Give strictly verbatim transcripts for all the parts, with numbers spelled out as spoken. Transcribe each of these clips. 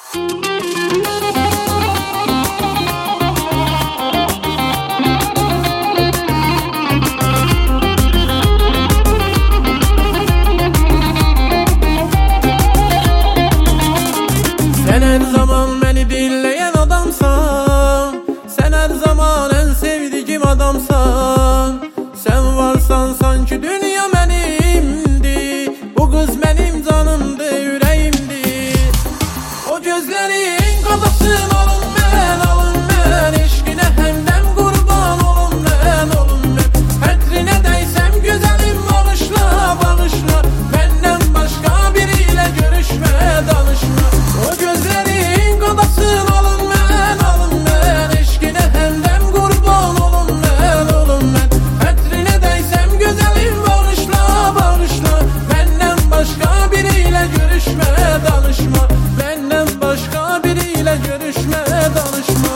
Sen her zaman beni dinleyen adamsan, sen her zaman en sevdiğim adamsan. Sen varsan sanki dünya benimdi, bu kız benim canımdı, yüreğimdi. O gözlerin kadasın alın ben, alın ben, eşkine hemdem kurban olun ben, olun ben. Petrine değsem güzelim bağışla, bağışla, benden başka biriyle görüşme, danışma. O gözlerin kadasın alın ben, alın ben, eşkine hemdem kurban olun ben, olun ben. Petrine değsem güzelim bağışla, bağışla, benden başka biriyle görüşme, danışma. Benden başka biriyle görüşme, danışma.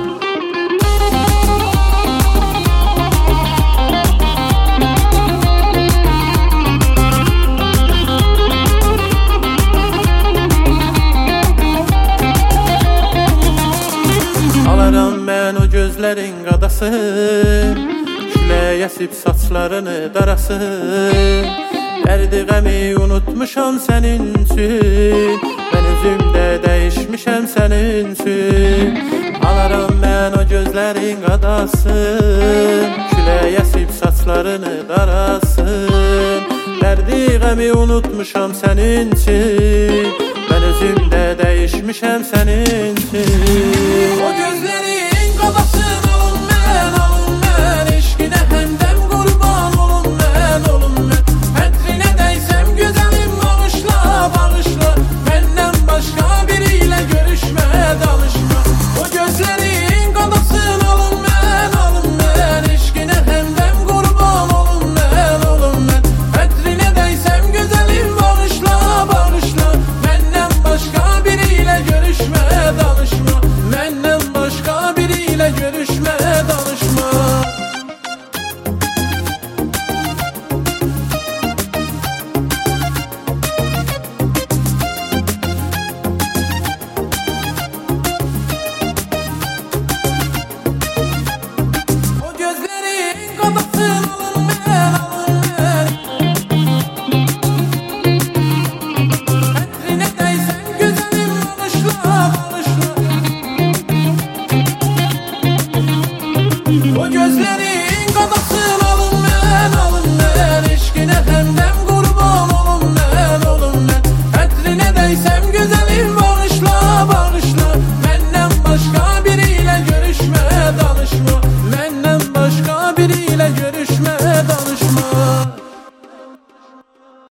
Alaram ben o gözlerin qadası, küləyə sip saçlarını darası. Dərdi qəmi unutmuşam sənin üçün, mən özümdə dəyişmişəm sənin üçün. Alaram mən o gözlərin qadası, küləyə sip saçlarını darasın. Dərdi qəmi unutmuşam sənin üçün, mən özümdə dəyişmişəm sənin üçün.